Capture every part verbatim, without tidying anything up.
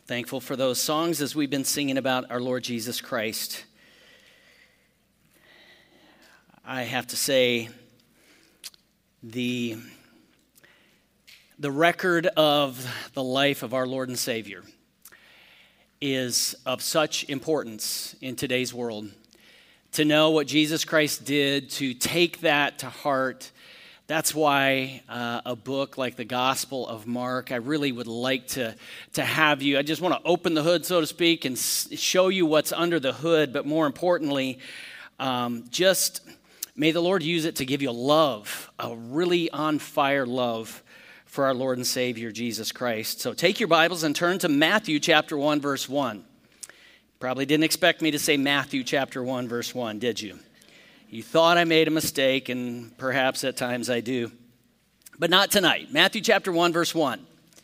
Thankful for those songs as we've been singing about our Lord Jesus Christ. I have to say, the, the record of the life of our Lord and Savior is of such importance in today's world. To know what Jesus Christ did, to take that to heart. That's why uh, a book like the Gospel of Mark, I really would like to, to have you. I just want to open the hood, so to speak, and s- show you what's under the hood. But more importantly, um, just may the Lord use it to give you a love, a really on-fire love for our Lord and Savior, Jesus Christ. So take your Bibles and turn to Matthew chapter one, verse one. Probably didn't expect me to say Matthew chapter one, verse one, did you? You thought I made a mistake, and perhaps at times I do. But not tonight. Matthew chapter one, verse one.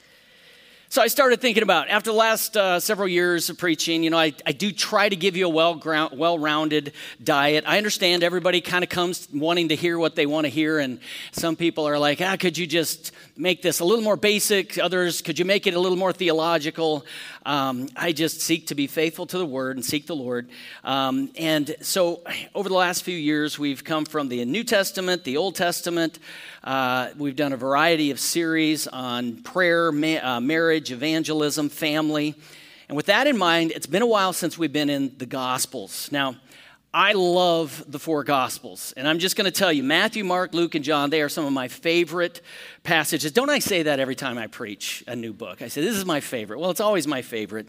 So I started thinking about, after the last uh, several years of preaching, you know, I, I do try to give you a well well-rounded diet. I understand everybody kind of comes wanting to hear what they want to hear, and some people are like, ah, could you just make this a little more basic? Others, could you make it a little more theological? Um, I just seek to be faithful to the Word and seek the Lord. Um, and so over the last few years, we've come from the New Testament, the Old Testament. Uh, we've done a variety of series on prayer, ma- uh, marriage, evangelism, family. And with that in mind, it's been a while since we've been in the Gospels. Now, I love the four Gospels. And I'm just going to tell you, Matthew, Mark, Luke, and John, they are some of my favorite passages. Don't I say that every time I preach a new book? I say, this is my favorite. Well, it's always my favorite.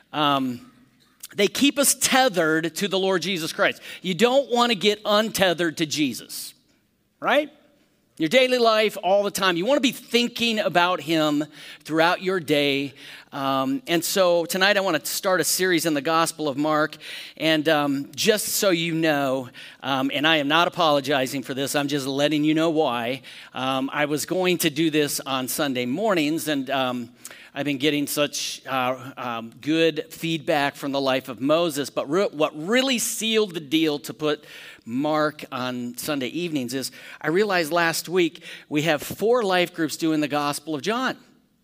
Um, they keep us tethered to the Lord Jesus Christ. You don't want to get untethered to Jesus, right? Your daily life, all the time. You want to be thinking about him throughout your day. Um, and so tonight I want to start a series in the Gospel of Mark. And um, just so you know, um, and I am not apologizing for this, I'm just letting you know why. Um, I was going to do this on Sunday mornings, and um, I've been getting such uh, um, good feedback from the life of Moses. But re- what really sealed the deal to put Mark on Sunday evenings is I realized last week we have four life groups doing the Gospel of John.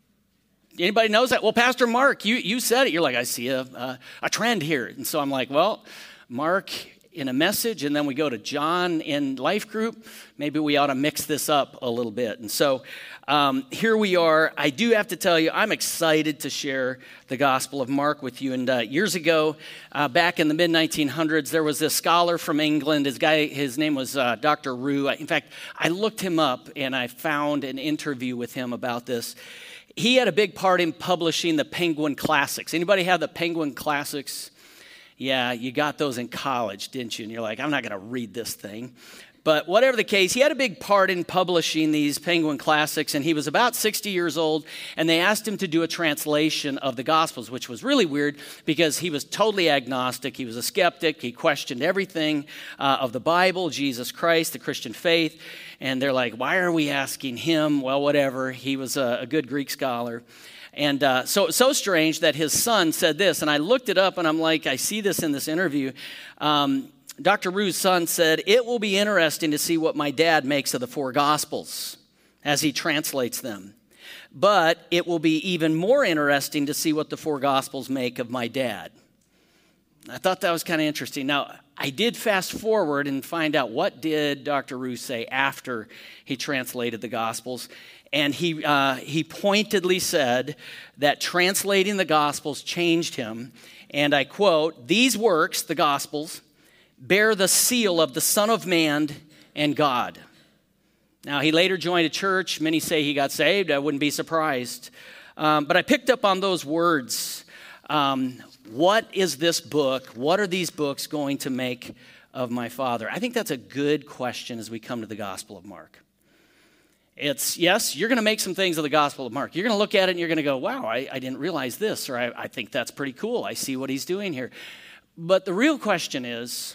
Anybody knows that? Well, Pastor Mark, you, you said it. You're like, I see a, a, a trend here. And so I'm like, well, Mark in a message, and then we go to John in life group. Maybe we ought to mix this up a little bit. And so um, here we are. I do have to tell you, I'm excited to share the Gospel of Mark with you. And uh, years ago, uh, back in the mid nineteen hundreds, there was this scholar from England. His guy, his name was uh, Doctor Roux. In fact, I looked him up, and I found an interview with him about this. He had a big part in publishing the Penguin Classics. Anybody have the Penguin Classics? Yeah, you got those in college, didn't you? And you're like, I'm not going to read this thing. But whatever the case, he had a big part in publishing these Penguin Classics, and he was about sixty years old, and they asked him to do a translation of the Gospels, which was really weird because he was totally agnostic. He was a skeptic. He questioned everything uh, of the Bible, Jesus Christ, the Christian faith, and they're like, why are we asking him? Well, whatever. He was a, a good Greek scholar. And uh, so so strange that his son said this, and I looked it up, and I'm like, I see this in this interview. Um, Doctor Roux's son said, it will be interesting to see what my dad makes of the four Gospels as he translates them. But it will be even more interesting to see what the four Gospels make of my dad. I thought that was kind of interesting. Now, I did fast forward and find out what did Doctor Roux say after he translated the Gospels. And he uh, he pointedly said that translating the Gospels changed him. And I quote, these works, the Gospels, bear the seal of the Son of Man and God. Now, he later joined a church. Many say he got saved. I wouldn't be surprised. Um, but I picked up on those words. Um, what is this book? What are these books going to make of my Father? I think that's a good question as we come to the Gospel of Mark. It's, yes, you're going to make some things of the Gospel of Mark. You're going to look at it and you're going to go, wow, I, I didn't realize this, or I, I think that's pretty cool. I see what he's doing here. But the real question is,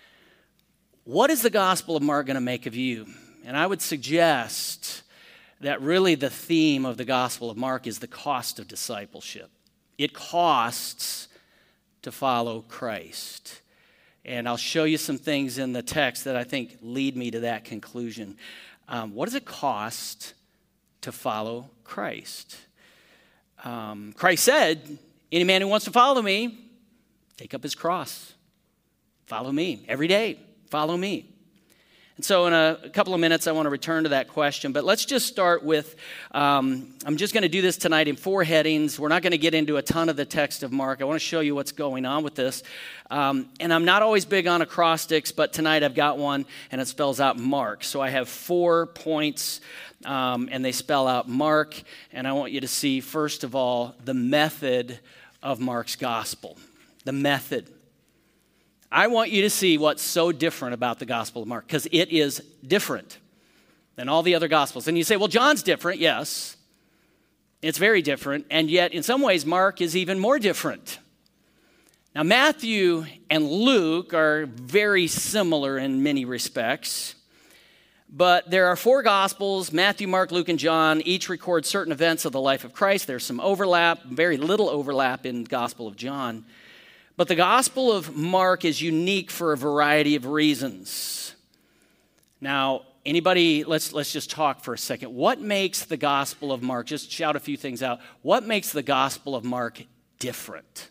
what is the Gospel of Mark going to make of you? And I would suggest that really the theme of the Gospel of Mark is the cost of discipleship. It costs to follow Christ. And I'll show you some things in the text that I think lead me to that conclusion. Um, what does it cost to follow Christ? Um, Christ said, Any man who wants to follow me, take up his cross. Follow me every day. Follow me. And so in a, a couple of minutes, I want to return to that question. But let's just start with, um, I'm just going to do this tonight in four headings. We're not going to get into a ton of the text of Mark. I want to show you what's going on with this. Um, and I'm not always big on acrostics, but tonight I've got one, and it spells out Mark. So I have four points, um, and they spell out Mark. And I want you to see, first of all, the method of Mark's gospel. The method. I want you to see what's so different about the Gospel of Mark, because it is different than all the other Gospels. And you say, well, John's different. Yes, it's very different. And yet, in some ways, Mark is even more different. Now, Matthew and Luke are very similar in many respects. But there are four Gospels, Matthew, Mark, Luke, and John. Each record certain events of the life of Christ. There's some overlap, very little overlap in the Gospel of John. But the Gospel of Mark is unique for a variety of reasons. Now, anybody, let's, let's just talk for a second. What makes the Gospel of Mark, just shout a few things out. What makes the Gospel of Mark different?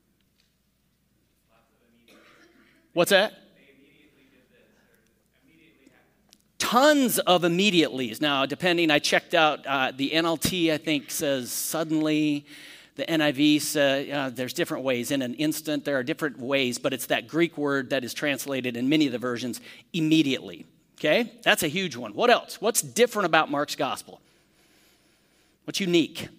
What's that? Tons of immediatelys. Now, depending, I checked out uh, the N L T, I think, says suddenly. The N I V says uh, there's different ways. In an instant, there are different ways, but it's that Greek word that is translated in many of the versions, immediately. Okay? That's a huge one. What else? What's different about Mark's gospel? What's unique?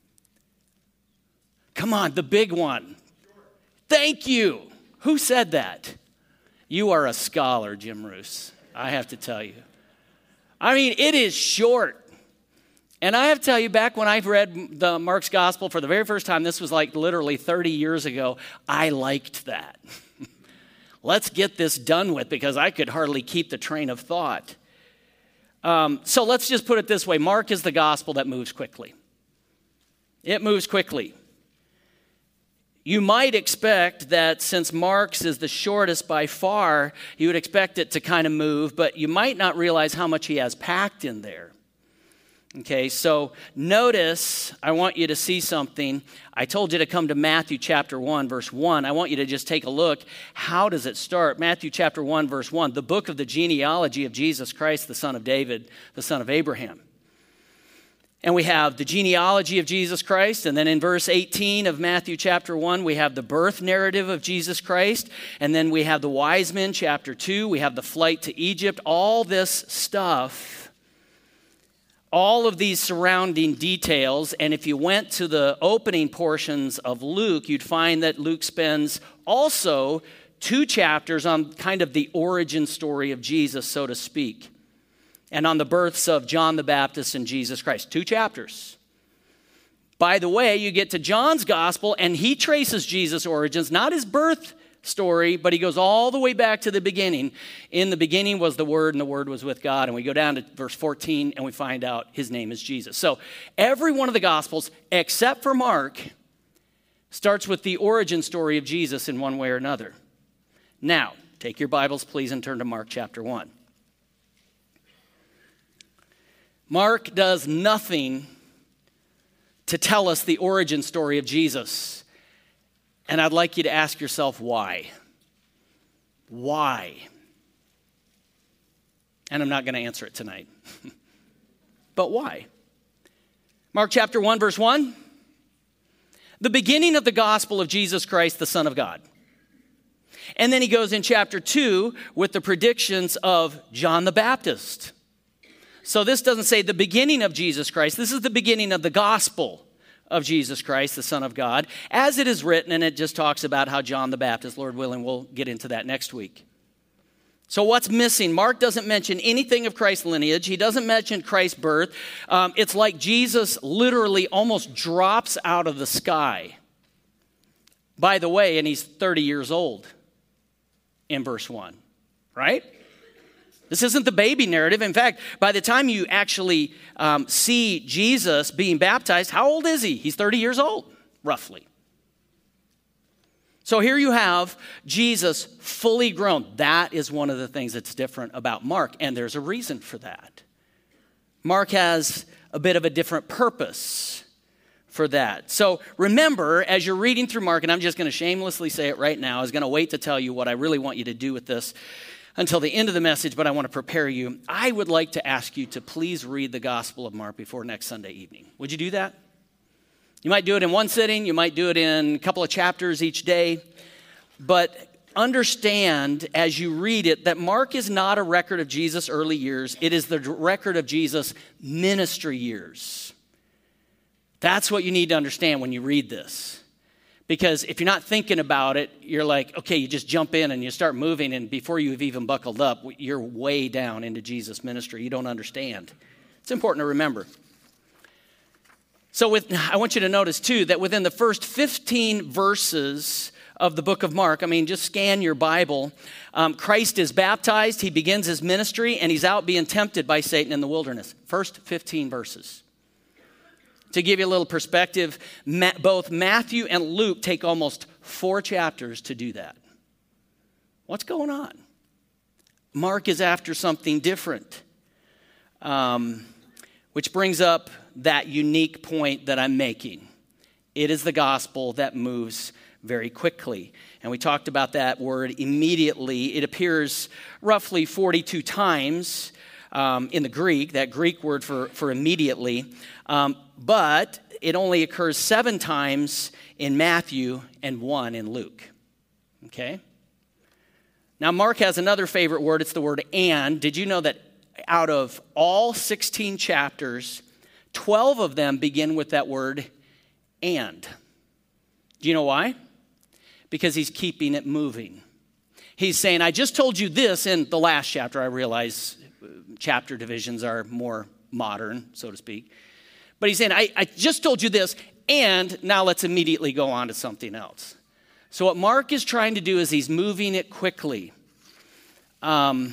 Come on, the big one. Thank you. Who said that? You are a scholar, Jim Roos. I have to tell you. I mean, it is short. And I have to tell you, back when I read the Mark's Gospel for the very first time, this was like literally thirty years ago, I liked that. Let's get this done with, because I could hardly keep the train of thought. Um, so let's just put it this way. Mark is the gospel that moves quickly. It moves quickly. You might expect that since Mark's is the shortest by far, you would expect it to kind of move, but you might not realize how much he has packed in there. Okay, so notice, I want you to see something. I told you to come to Matthew chapter one, verse one. I want you to just take a look. How does it start? Matthew chapter one, verse one, the book of the genealogy of Jesus Christ, the son of David, the son of Abraham. And we have the genealogy of Jesus Christ, and then in verse eighteen of Matthew chapter one, we have the birth narrative of Jesus Christ, and then we have the wise men, chapter two, we have the flight to Egypt, all this stuff. All of these surrounding details, and if you went to the opening portions of Luke, you'd find that Luke spends also two chapters on kind of the origin story of Jesus, so to speak, and on the births of John the Baptist and Jesus Christ. Two chapters. By the way, you get to John's gospel, and he traces Jesus' origins, not his birth story, but he goes all the way back to the beginning. In the beginning was the Word, and the Word was with God. And we go down to verse fourteen, and we find out his name is Jesus. So every one of the Gospels, except for Mark, starts with the origin story of Jesus in one way or another. Now, take your Bibles, please, and turn to Mark chapter one. Mark does nothing to tell us the origin story of Jesus. And I'd like you to ask yourself why. Why? And I'm not going to answer it tonight. But why? Mark chapter one, verse one. The beginning of the gospel of Jesus Christ, the Son of God. And then he goes in chapter two with the predictions of John the Baptist. So this doesn't say the beginning of Jesus Christ. This is the beginning of the gospel of Jesus Christ, the Son of God, as it is written, and it just talks about how John the Baptist, Lord willing, we'll get into that next week. So what's missing? Mark doesn't mention anything of Christ's lineage. He doesn't mention Christ's birth. Um, it's like Jesus literally almost drops out of the sky. By the way, and he's thirty years old in verse one, right? This isn't the baby narrative. In fact, by the time you actually um, see Jesus being baptized, how old is he? He's thirty years old, roughly. So here you have Jesus fully grown. That is one of the things that's different about Mark, and there's a reason for that. Mark has a bit of a different purpose for that. So remember, as you're reading through Mark, and I'm just going to shamelessly say it right now, I was going to wait to tell you what I really want you to do with this until the end of the message, but I want to prepare you. I would like to ask you to please read the Gospel of Mark before next Sunday evening. Would you do that? You might do it in one sitting. You might do it in a couple of chapters each day. But understand as you read it that Mark is not a record of Jesus' early years. It is the record of Jesus' ministry years. That's what you need to understand when you read this. Because if you're not thinking about it, you're like, okay, you just jump in and you start moving, and before you've even buckled up, you're way down into Jesus' ministry. You don't understand. It's important to remember. So with, I want you to notice, too, that within the first fifteen verses of the book of Mark, I mean, just scan your Bible, um, Christ is baptized, he begins his ministry, and he's out being tempted by Satan in the wilderness. First fifteen verses. To give you a little perspective, both Matthew and Luke take almost four chapters to do that. What's going on? Mark is after something different, um, which brings up that unique point that I'm making. It is the gospel that moves very quickly. And we talked about that word immediately. It appears roughly forty-two times um, in the Greek, that Greek word for, for immediately. Um, but it only occurs seven times in Matthew and one in Luke. Okay? Now, Mark has another favorite word. It's the word and. Did you know that out of all sixteen chapters, twelve of them begin with that word and? Do you know why? Because he's keeping it moving. He's saying, I just told you this in the last chapter. I realize chapter divisions are more modern, so to speak. But he's saying, I, I just told you this, and now let's immediately go on to something else. So what Mark is trying to do is he's moving it quickly. Um,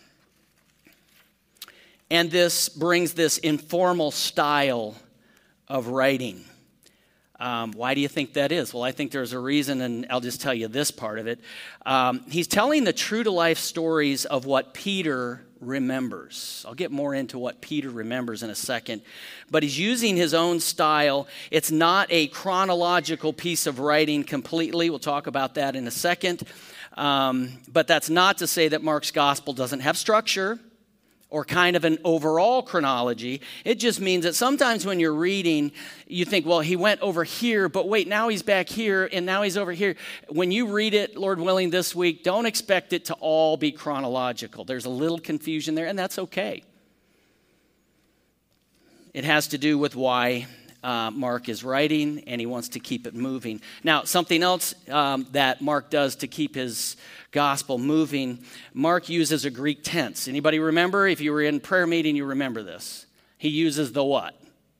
and this brings this informal style of writing. Um, why do you think that is? Well, I think there's a reason, and I'll just tell you this part of it. Um, he's telling the true-to-life stories of what Peter remembers. I'll get more into what Peter remembers in a second. But he's using his own style. It's not a chronological piece of writing completely. We'll talk about that in a second. Um, but that's not to say that Mark's gospel doesn't have structure or kind of an overall chronology. It just means that sometimes when you're reading, you think, well, he went over here, but wait, now he's back here, and now he's over here. When you read it, Lord willing, this week, don't expect it to all be chronological. There's a little confusion there, and that's okay. It has to do with why uh, Mark is writing, and he wants to keep it moving. Now, something else um, that Mark does to keep his gospel moving, Mark uses a Greek tense. Anybody remember? If you were in prayer meeting, you remember this. He uses the what?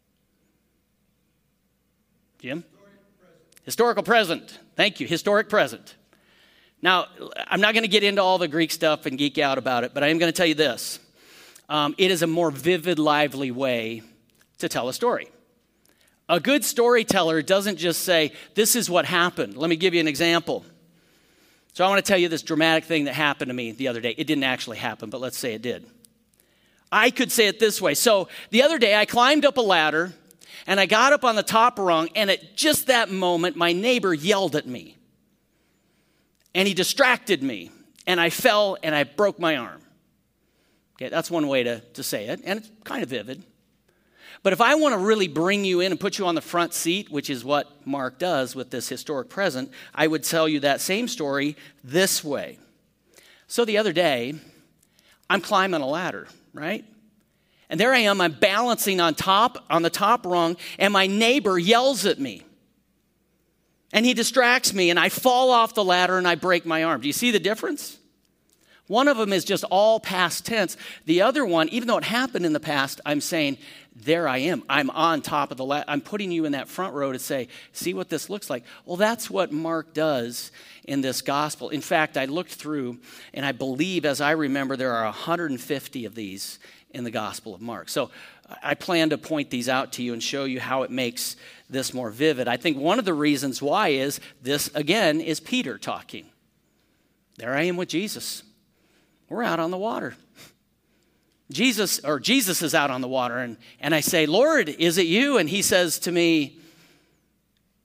Jim? Historical present. Historical present. Thank you. Historic present. Now, I'm not going to get into all the Greek stuff and geek out about it, but I am going to tell you this. Um, it is a more vivid, lively way to tell a story. A good storyteller doesn't just say, this is what happened. Let me give you an example. So I want to tell you this dramatic thing that happened to me the other day. It didn't actually happen, but let's say it did. I could say it this way. So the other day I climbed up a ladder and I got up on the top rung, and at just that moment my neighbor yelled at me. And he distracted me, and I fell and I broke my arm. Okay, that's one way to, to say it, and it's kind of vivid. But if I want to really bring you in and put you on the front seat, which is what Mark does with this historic present, I would tell you that same story this way. So the other day, I'm climbing a ladder, right? And there I am, I'm balancing on top, on the top rung, and my neighbor yells at me. And he distracts me, and I fall off the ladder and I break my arm. Do you see the difference? One of them is just all past tense. The other one, even though it happened in the past, I'm saying, there I am. I'm on top of the ladder. I'm putting you in that front row to say, see what this looks like. Well, that's what Mark does in this gospel. In fact, I looked through, and I believe, as I remember, there are one hundred fifty of these in the Gospel of Mark. So I plan to point these out to you and show you how it makes this more vivid. I think one of the reasons why is this, again, is Peter talking. There I am with Jesus. We're out on the water. Jesus, or Jesus is out on the water, and, and I say, Lord, is it you? And he says to me,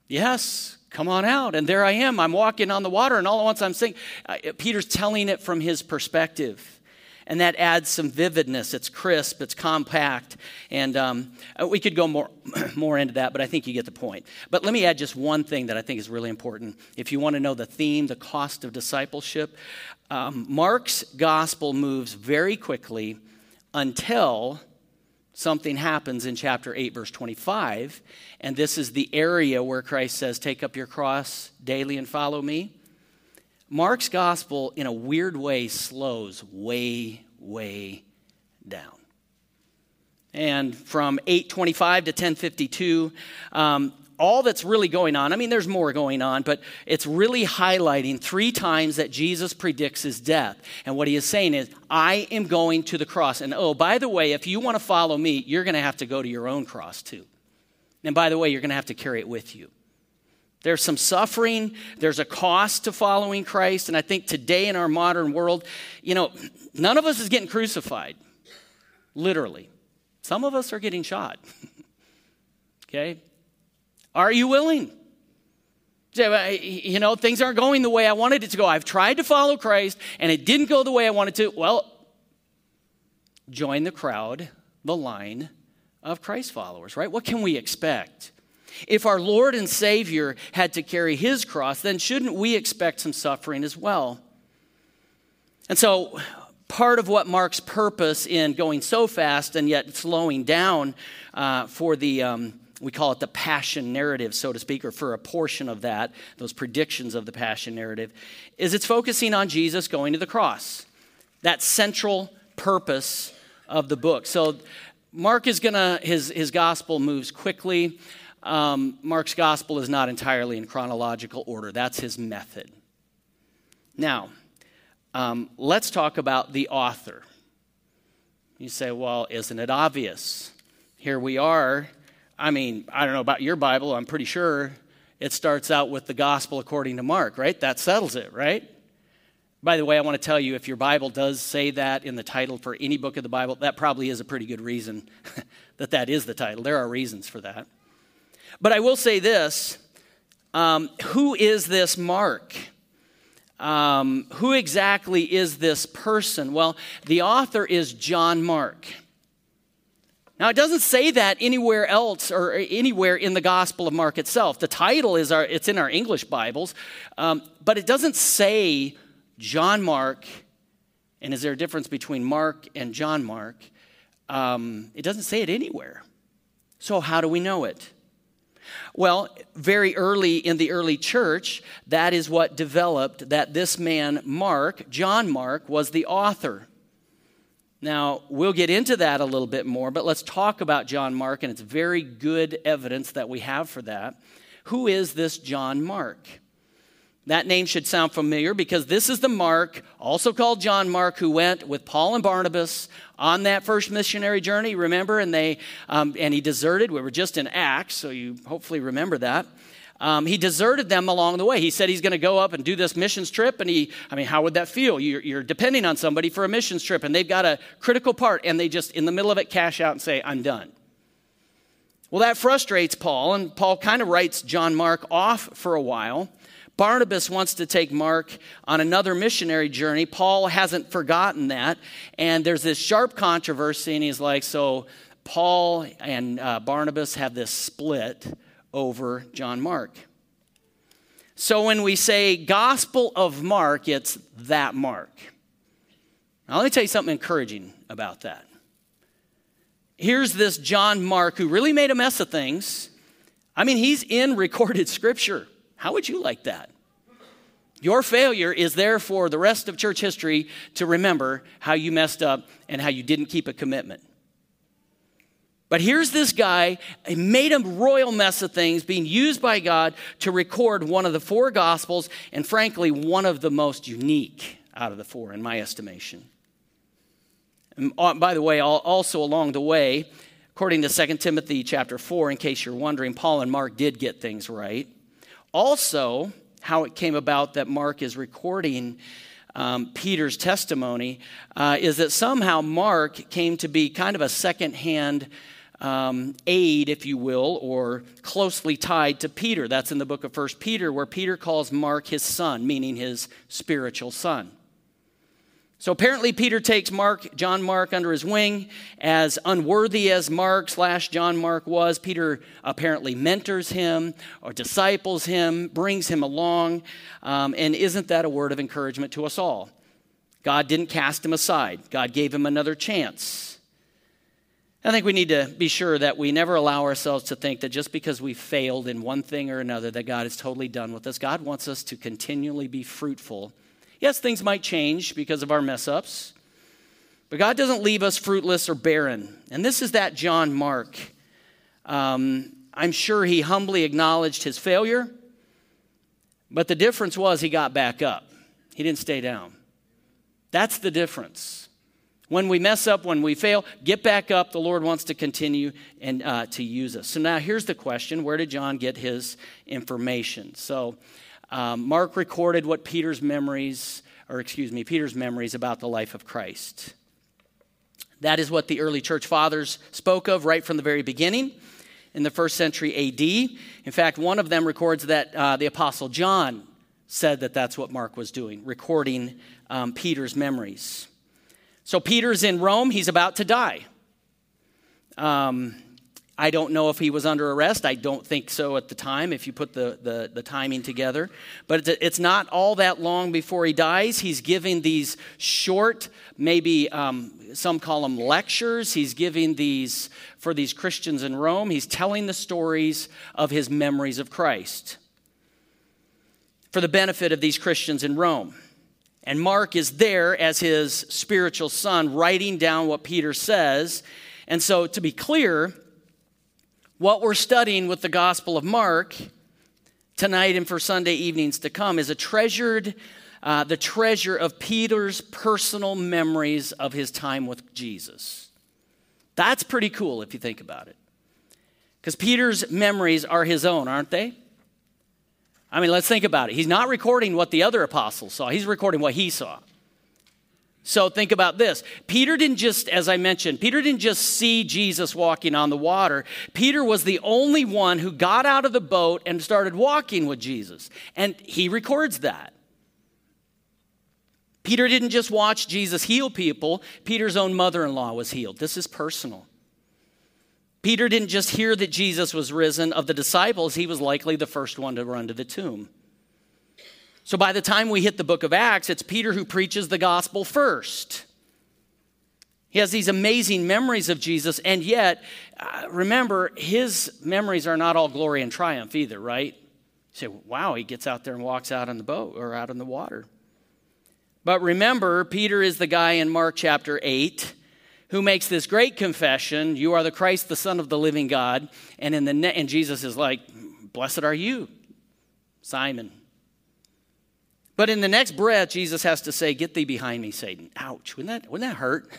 Yes, come on out. And there I am. I'm walking on the water, and all at once I'm saying, uh, Peter's telling it from his perspective. And that adds some vividness. It's crisp, it's compact. And um, we could go more, more into that, but I think you get the point. But let me add just one thing that I think is really important. If you want to know the theme, the cost of discipleship, um, Mark's gospel moves very quickly until something happens in chapter eight, verse twenty-five. And this is the area where Christ says, take up your cross daily and follow me. Mark's gospel, in a weird way, slows way, way down. And from eight twenty-five to ten fifty-two, um, all that's really going on, I mean, there's more going on, but it's really highlighting three times that Jesus predicts his death. And what he is saying is, I am going to the cross. And oh, by the way, if you want to follow me, you're going to have to go to your own cross too. And by the way, you're going to have to carry it with you. There's some suffering. There's a cost to following Christ. And I think today in our modern world, you know, none of us is getting crucified, literally. Some of us are getting shot. Okay? Are you willing? You know, things aren't going the way I wanted it to go. I've tried to follow Christ, and it didn't go the way I wanted to. Well, join the crowd, the line of Christ followers, right? What can we expect? If our Lord and Savior had to carry his cross, then shouldn't we expect some suffering as well? And so part of what Mark's purpose in going so fast and yet slowing down uh, for the, um, we call it the passion narrative, so to speak, or for a portion of that, those predictions of the passion narrative, is it's focusing on Jesus going to the cross. That central purpose of the book. So Mark is going to, his, his gospel moves quickly. Um, Mark's gospel is not entirely in chronological order. That's his method. Now, um, let's talk about the author. You say, well, isn't it obvious? Here we are. I mean, I don't know about your Bible. I'm pretty sure it starts out with the gospel according to Mark, right? That settles it, right? By the way, I want to tell you, if your Bible does say that in the title for any book of the Bible, that probably is a pretty good reason that that is the title. There are reasons for that. But I will say this, um, who is this Mark? Um, who exactly is this person? Well, the author is John Mark. Now, it doesn't say that anywhere else or anywhere in the Gospel of Mark itself. The title is our, it's in our English Bibles, um, but it doesn't say John Mark. And is there a difference between Mark and John Mark? Um, it doesn't say it anywhere. So how do we know it? Well, very early in the early church, that is what developed, that this man, Mark, John Mark, was the author. Now, we'll get into that a little bit more, but let's talk about John Mark, and it's very good evidence that we have for that. Who is this John Mark? That name should sound familiar because this is the Mark, also called John Mark, who went with Paul and Barnabas on that first missionary journey, remember? And they um, and he deserted. We were just in Acts, so you hopefully remember that. Um, he deserted them along the way. He said he's going to go up and do this missions trip. And he, I mean, how would that feel? You're, you're depending on somebody for a missions trip, and they've got a critical part, and they just, in the middle of it, cash out and say, I'm done. Well, that frustrates Paul, and Paul kind of writes John Mark off for a while. Barnabas wants to take Mark on another missionary journey. Paul hasn't forgotten that. And there's this sharp controversy, and he's like, so Paul and uh, Barnabas have this split over John Mark. So when we say Gospel of Mark, it's that Mark. Now, let me tell you something encouraging about that. Here's this John Mark who really made a mess of things. I mean, he's in recorded scripture. How would you like that? Your failure is there for the rest of church history to remember how you messed up and how you didn't keep a commitment. But here's this guy, he made a royal mess of things, being used by God to record one of the four Gospels, and frankly, one of the most unique out of the four, in my estimation. And by the way, also along the way, according to Second Timothy chapter four, in case you're wondering, Paul and Mark did get things right. Also, how it came about that Mark is recording um, Peter's testimony uh, is that somehow Mark came to be kind of a second-hand um, aid, if you will, or closely tied to Peter. That's in the book of First Peter, where Peter calls Mark his son, meaning his spiritual son. So apparently Peter takes Mark, John Mark under his wing. As unworthy as Mark slash John Mark was, Peter apparently mentors him or disciples him, brings him along. Um, and isn't that a word of encouragement to us all? God didn't cast him aside. God gave him another chance. I think we need to be sure that we never allow ourselves to think that just because we failed in one thing or another that God is totally done with us. God wants us to continually be fruitful. Yes, things might change because of our mess-ups, but God doesn't leave us fruitless or barren. And this is that John Mark. Um, I'm sure he humbly acknowledged his failure, but the difference was he got back up. He didn't stay down. That's the difference. When we mess up, when we fail, get back up. The Lord wants to continue and uh, to use us. So now here's the question. Where did John get his information? So um, Mark recorded what Peter's memories, or excuse me, Peter's memories about the life of Christ. That is what the early church fathers spoke of right from the very beginning in the first century A D. In fact, one of them records that uh, the Apostle John said that that's what Mark was doing, recording um, Peter's memories. So Peter's in Rome. He's about to die. Um, I don't know if he was under arrest. I don't think so at the time, if you put the, the, the timing together. But it's, it's not all that long before he dies. He's giving these short, maybe um, some call them lectures. He's giving these for these Christians in Rome. He's telling the stories of his memories of Christ for the benefit of these Christians in Rome. And Mark is there as his spiritual son, writing down what Peter says. And so, to be clear, what we're studying with the Gospel of Mark tonight and for Sunday evenings to come is a treasured, uh, the treasure of Peter's personal memories of his time with Jesus. That's pretty cool if you think about it. Because Peter's memories are his own, aren't they? I mean, let's think about it. He's not recording what the other apostles saw. He's recording what he saw. So think about this. Peter didn't just, as I mentioned, Peter didn't just see Jesus walking on the water. Peter was the only one who got out of the boat and started walking with Jesus. And he records that. Peter didn't just watch Jesus heal people. Peter's own mother-in-law was healed. This is personal. Peter didn't just hear that Jesus was risen. Of the disciples, he was likely the first one to run to the tomb. So by the time we hit the book of Acts, it's Peter who preaches the gospel first. He has these amazing memories of Jesus, and yet, uh, remember, his memories are not all glory and triumph either, right? You say, wow, he gets out there and walks out on the boat or out in the water. But remember, Peter is the guy in Mark chapter eight who makes this great confession, you are the Christ, the Son of the living God. And in the ne- and Jesus is like, blessed are you, Simon. But in the next breath, Jesus has to say, get thee behind me, Satan. Ouch, wouldn't that, wouldn't that hurt?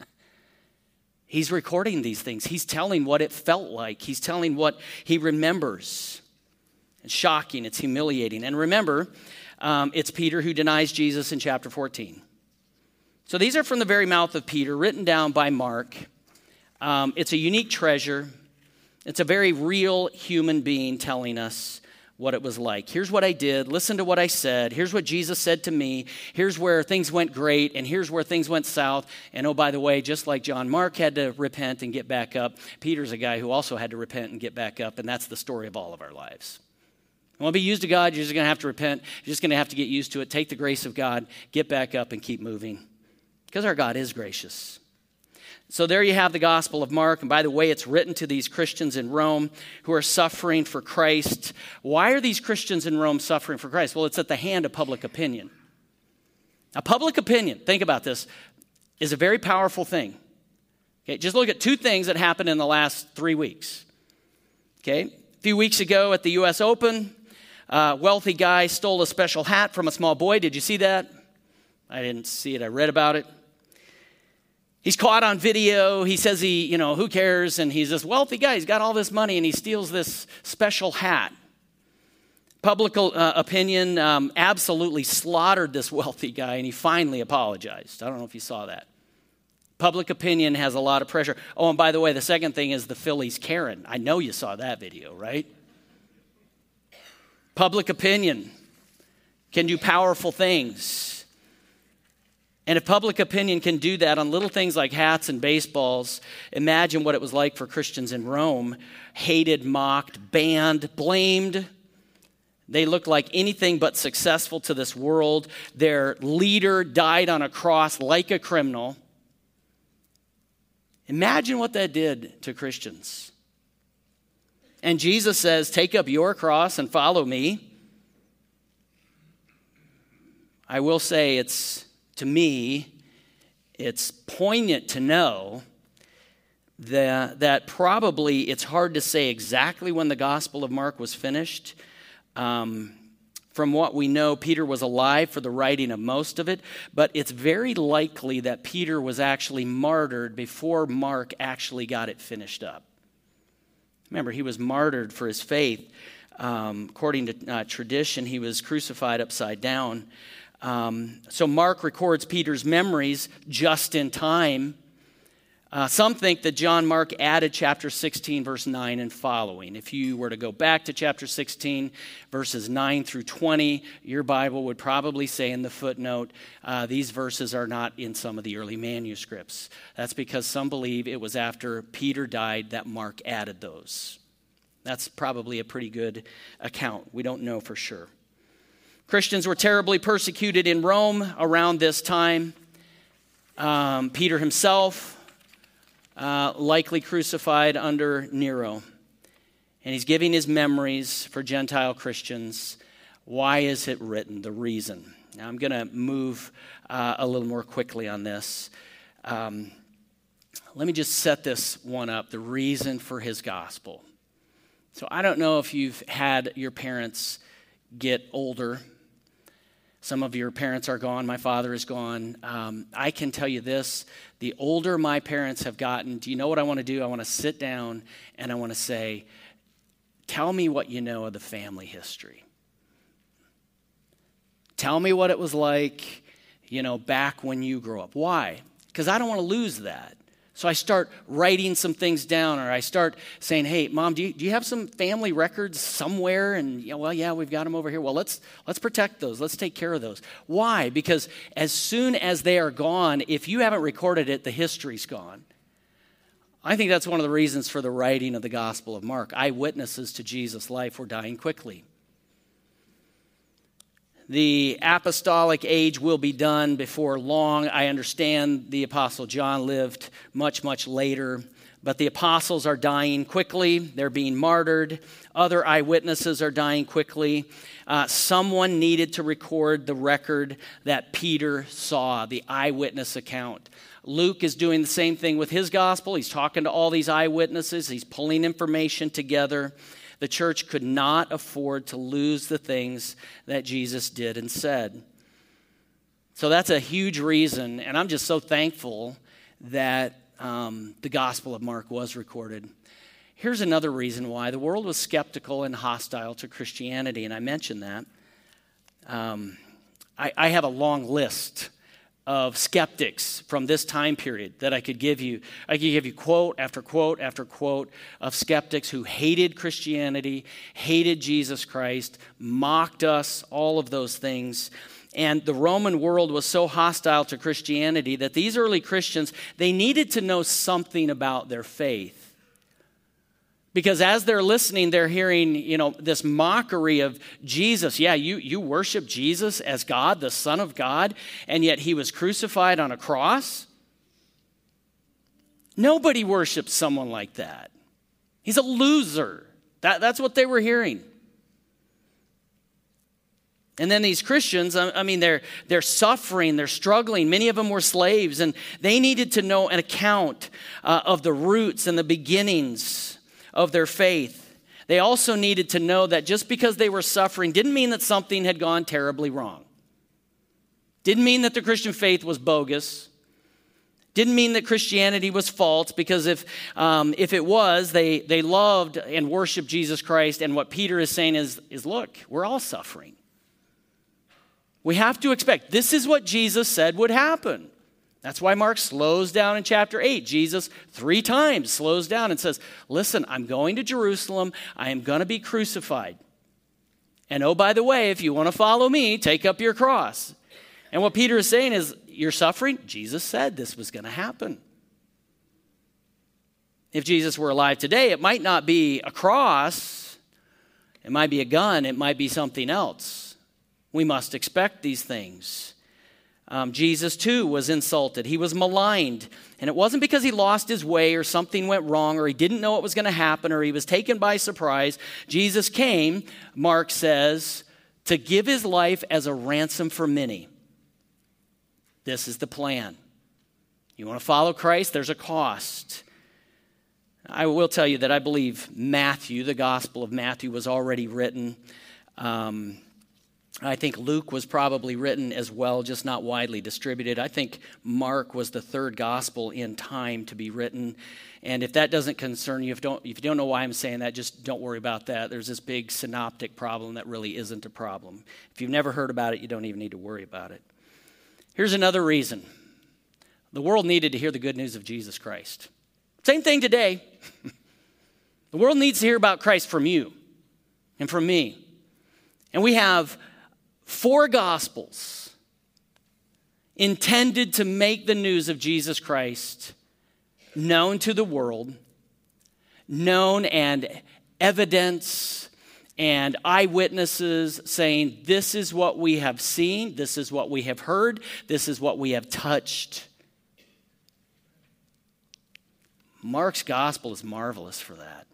He's recording these things. He's telling what it felt like. He's telling what he remembers. It's shocking, it's humiliating. And remember, um, it's Peter who denies Jesus in chapter fourteen. So these are from the very mouth of Peter, written down by Mark. Um, it's a unique treasure. It's a very real human being telling us what it was like. Here's what I did. Listen to what I said. Here's what Jesus said to me. Here's where things went great, and here's where things went south. And oh, by the way, just like John Mark had to repent and get back up, Peter's a guy who also had to repent and get back up, and that's the story of all of our lives. You want to be used to God, you're just going to have to repent. You're just going to have to get used to it. Take the grace of God, get back up, and keep moving. Because our God is gracious. So there you have the Gospel of Mark. And by the way, it's written to these Christians in Rome who are suffering for Christ. Why are these Christians in Rome suffering for Christ? Well, it's at the hand of public opinion. Now, public opinion, think about this, is a very powerful thing. Okay, just look at two things that happened in the last three weeks. Okay, a few weeks ago at the U S Open, a wealthy guy stole a special hat from a small boy. Did you see that? I didn't see it. I read about it. He's caught on video. He says he, you know, who cares? And he's this wealthy guy. He's got all this money, and he steals this special hat. Public uh, opinion um, absolutely slaughtered this wealthy guy, and he finally apologized. I don't know if you saw that. Public opinion has a lot of pressure. Oh, and by the way, the second thing is the Phillies Karen. I know you saw that video, right? Public opinion can do powerful things. And if public opinion can do that on little things like hats and baseballs, imagine what it was like for Christians in Rome. Hated, mocked, banned, blamed. They looked like anything but successful to this world. Their leader died on a cross like a criminal. Imagine what that did to Christians. And Jesus says, take up your cross and follow me. I will say it's, to me, it's poignant to know that, that probably it's hard to say exactly when the Gospel of Mark was finished. Um, From what we know, Peter was alive for the writing of most of it, but it's very likely that Peter was actually martyred before Mark actually got it finished up. Remember, he was martyred for his faith. Um, according to uh, tradition, he was crucified upside down. Um, so Mark records Peter's memories just in time. Uh, some think that John Mark added chapter sixteen, verse nine and following. If you were to go back to chapter sixteen, verses nine through twenty, your Bible would probably say in the footnote, uh, these verses are not in some of the early manuscripts. That's because some believe it was after Peter died that Mark added those. That's probably a pretty good account. We don't know for sure. Christians were terribly persecuted in Rome around this time. Um, Peter himself, Uh, likely crucified under Nero. And he's giving his memories for Gentile Christians. Why is it written? The reason. Now I'm going to move uh, a little more quickly on this. Um, let me just set this one up, the reason for his gospel. So I don't know if you've had your parents get older. Some of your parents are gone. My father is gone. Um, I can tell you this. The older my parents have gotten, do you know what I want to do? I want to sit down and I want to say, tell me what you know of the family history. Tell me what it was like, you know, back when you grew up. Why? Because I don't want to lose that. So I start writing some things down, or I start saying, hey, Mom, do you, do you have some family records somewhere? And, you know, well, yeah, we've got them over here. Well, let's let's protect those. Let's take care of those. Why? Because as soon as they are gone, if you haven't recorded it, the history's gone. I think that's one of the reasons for the writing of the Gospel of Mark. Eyewitnesses to Jesus' life were dying quickly. The apostolic age will be done before long. I understand the Apostle John lived much, much later, but the apostles are dying quickly. They're being martyred. Other eyewitnesses are dying quickly. Uh, someone needed to record the record that Peter saw, the eyewitness account. Luke is doing the same thing with his gospel. He's talking to all these eyewitnesses. He's pulling information together. The church could not afford to lose the things that Jesus did and said. So that's a huge reason, and I'm just so thankful that um, the Gospel of Mark was recorded. Here's another reason why. The world was skeptical and hostile to Christianity, and I mentioned that. Um, I, I have a long list of skeptics from this time period that I could give you. I could give you quote after quote after quote of skeptics who hated Christianity, hated Jesus Christ, mocked us, all of those things. And the Roman world was so hostile to Christianity that these early Christians, they needed to know something about their faith. Because as they're listening, they're hearing, you know, this mockery of Jesus. Yeah, you, you worship Jesus as God, the Son of God, and yet he was crucified on a cross? Nobody worships someone like that. He's a loser. That, that's what they were hearing. And then these Christians, I mean, they're, they're suffering, they're struggling. Many of them were slaves, and they needed to know an account uh, of the roots and the beginnings of their faith. They also needed to know that just because they were suffering didn't mean that something had gone terribly wrong. Didn't mean that the Christian faith was bogus. Didn't mean that Christianity was false, because if um, if it was, they, they loved and worshiped Jesus Christ. And what Peter is saying is, is, look, we're all suffering. We have to expect, this is what Jesus said would happen. That's why Mark slows down in chapter eight. Jesus three times slows down and says, listen, I'm going to Jerusalem. I am going to be crucified. And oh, by the way, if you want to follow me, take up your cross. And what Peter is saying is, you're suffering? Jesus said this was going to happen. If Jesus were alive today, it might not be a cross. It might be a gun. It might be something else. We must expect these things. Um, Jesus, too, was insulted. He was maligned. And it wasn't because he lost his way or something went wrong or he didn't know what was going to happen or he was taken by surprise. Jesus came, Mark says, to give his life as a ransom for many. This is the plan. You want to follow Christ? There's a cost. I will tell you that I believe Matthew, the Gospel of Matthew, was already written. Um, I think Luke was probably written as well, just not widely distributed. I think Mark was the third gospel in time to be written. And if that doesn't concern you, if, don't, if you don't know why I'm saying that, just don't worry about that. There's this big synoptic problem that really isn't a problem. If you've never heard about it, you don't even need to worry about it. Here's another reason. The world needed to hear the good news of Jesus Christ. Same thing today. The world needs to hear about Christ from you and from me. And we have four gospels intended to make the news of Jesus Christ known to the world, known and evidence and eyewitnesses saying, this is what we have seen, this is what we have heard, this is what we have touched. Mark's gospel is marvelous for that.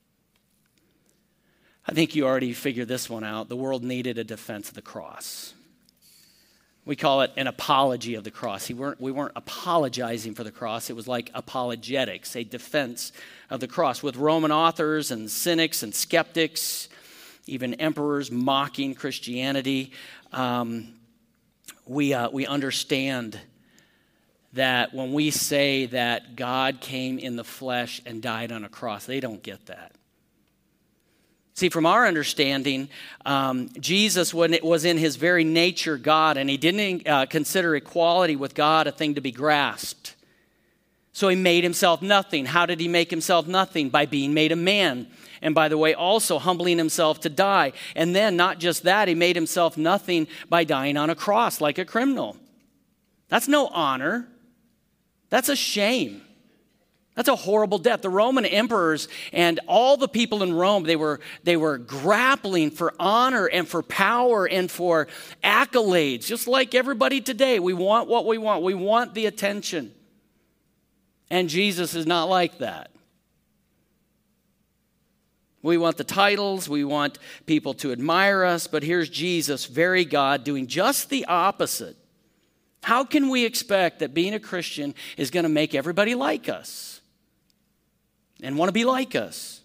I think you already figured this one out. The world needed a defense of the cross. We call it an apology of the cross. We weren't, we weren't apologizing for the cross. It was like apologetics, a defense of the cross, with Roman authors and cynics and skeptics, even emperors mocking Christianity. Um, we, uh, we understand that when we say that God came in the flesh and died on a cross, they don't get that. See, from our understanding, um, Jesus, when it was in his very nature God, and he didn't uh, consider equality with God a thing to be grasped. So he made himself nothing. How did he make himself nothing? By being made a man. And by the way, also humbling himself to die. And then, not just that, he made himself nothing by dying on a cross like a criminal. That's no honor. That's a shame. That's a horrible death. The Roman emperors and all the people in Rome, they were, they were grappling for honor and for power and for accolades, just like everybody today. We want what we want. We want the attention. And Jesus is not like that. We want the titles. We want people to admire us. But here's Jesus, very God, doing just the opposite. How can we expect that being a Christian is going to make everybody like us and want to be like us?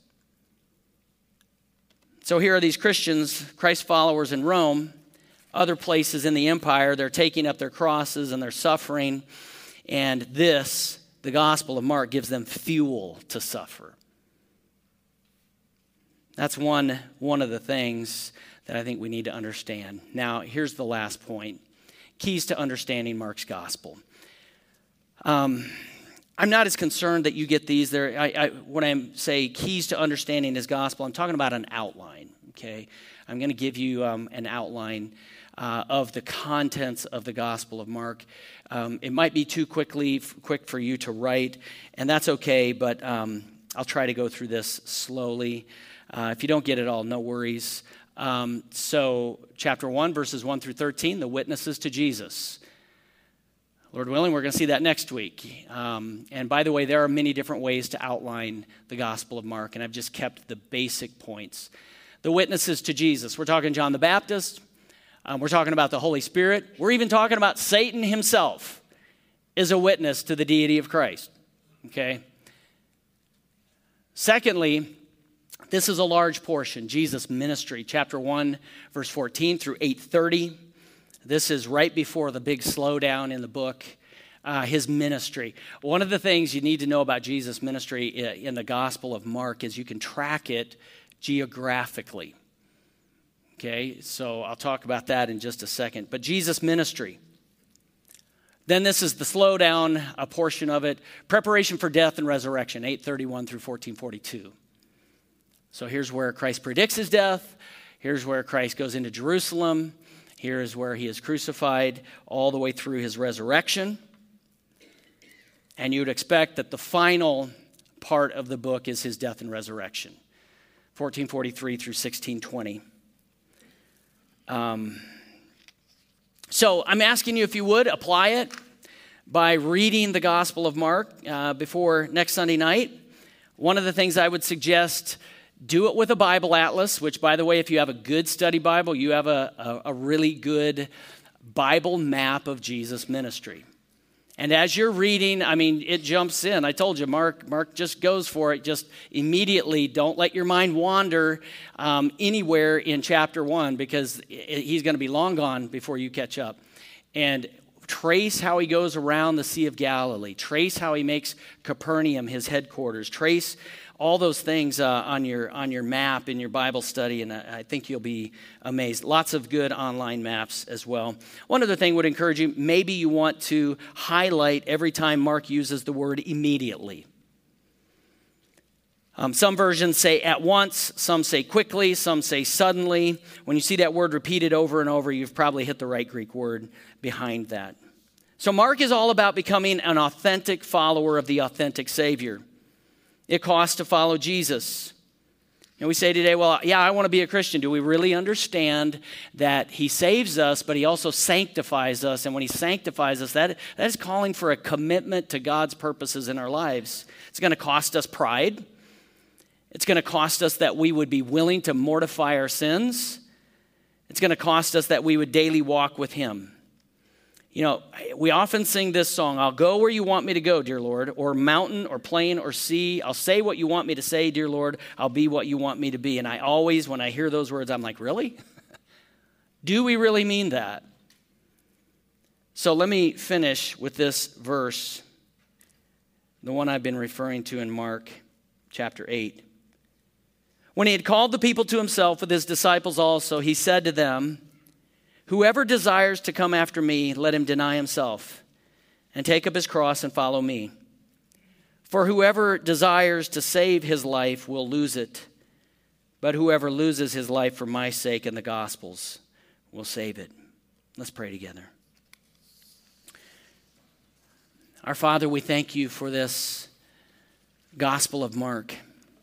So here are these Christians, Christ followers in Rome, other places in the empire. They're taking up their crosses and they're suffering. And this, the Gospel of Mark, gives them fuel to suffer. That's one, one of the things that I think we need to understand. Now, here's the last point. Keys to understanding Mark's gospel. Um, I'm not as concerned that you get these. There, I, I, when I say keys to understanding his gospel, I'm talking about an outline. Okay, I'm going to give you um, an outline uh, of the contents of the Gospel of Mark. Um, it might be too quickly f- quick for you to write, and that's okay. But um, I'll try to go through this slowly. Uh, if you don't get it all, no worries. Um, so chapter one, verses one through thirteen, the witnesses to Jesus. Lord willing, we're going to see that next week. Um, and by the way, there are many different ways to outline the Gospel of Mark, and I've just kept the basic points. The witnesses to Jesus. We're talking John the Baptist. Um, we're talking about the Holy Spirit. We're even talking about Satan himself is a witness to the deity of Christ. Okay? Secondly, this is a large portion, Jesus' ministry, chapter one, verse fourteen through eight thirty. This is right before the big slowdown in the book, uh, his ministry. One of the things you need to know about Jesus' ministry in the Gospel of Mark is you can track it geographically. Okay, so I'll talk about that in just a second. But Jesus' ministry. Then this is the slowdown, a portion of it. Preparation for death and resurrection, eight thirty-one through fourteen forty-two. So here's where Christ predicts his death. Here's where Christ goes into Jerusalem. Here is where he is crucified all the way through his resurrection. And you would expect that the final part of the book is his death and resurrection, fourteen forty-three through sixteen twenty. Um, so I'm asking you, if you would, apply it by reading the Gospel of Mark uh, before next Sunday night. One of the things I would suggest, do it with a Bible atlas, which, by the way, if you have a good study Bible, you have a, a, a really good Bible map of Jesus' ministry. And as you're reading, I mean, it jumps in. I told you, Mark Mark just goes for it. Just immediately, don't let your mind wander um, anywhere in chapter one, because he's going to be long gone before you catch up. And trace how he goes around the Sea of Galilee. Trace how he makes Capernaum his headquarters. Trace all those things uh, on your on your map in your Bible study, and I think you'll be amazed. Lots of good online maps as well. One other thing would encourage you, maybe you want to highlight every time Mark uses the word immediately. Um, some versions say at once, some say quickly, some say suddenly. When you see that word repeated over and over, you've probably hit the right Greek word behind that. So Mark is all about becoming an authentic follower of the authentic Savior. It costs to follow Jesus. And we say today, well, yeah, I want to be a Christian. Do we really understand that he saves us, but he also sanctifies us? And when he sanctifies us, that, that is calling for a commitment to God's purposes in our lives. It's going to cost us pride. It's going to cost us that we would be willing to mortify our sins. It's going to cost us that we would daily walk with him. You know, we often sing this song, I'll go where you want me to go, dear Lord, or mountain or plain or sea. I'll say what you want me to say, dear Lord. I'll be what you want me to be. And I always, when I hear those words, I'm like, really? Do we really mean that? So let me finish with this verse, the one I've been referring to in Mark chapter eight. When he had called the people to himself with his disciples also, he said to them, whoever desires to come after me, let him deny himself and take up his cross and follow me. For whoever desires to save his life will lose it, but whoever loses his life for my sake and the gospel's will save it. Let's pray together. Our Father, we thank you for this Gospel of Mark.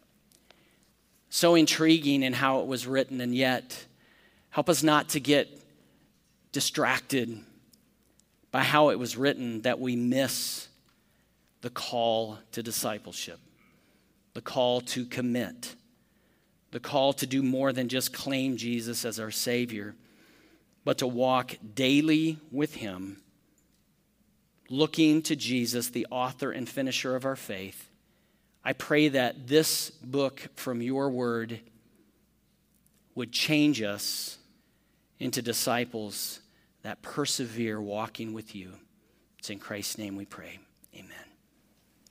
So intriguing in how it was written, and yet help us not to get distracted by how it was written, that we miss the call to discipleship, the call to commit, the call to do more than just claim Jesus as our Savior, but to walk daily with him, looking to Jesus, the author and finisher of our faith. I pray that this book from your word would change us into disciples that persevere walking with you. It's in Christ's name we pray. Amen.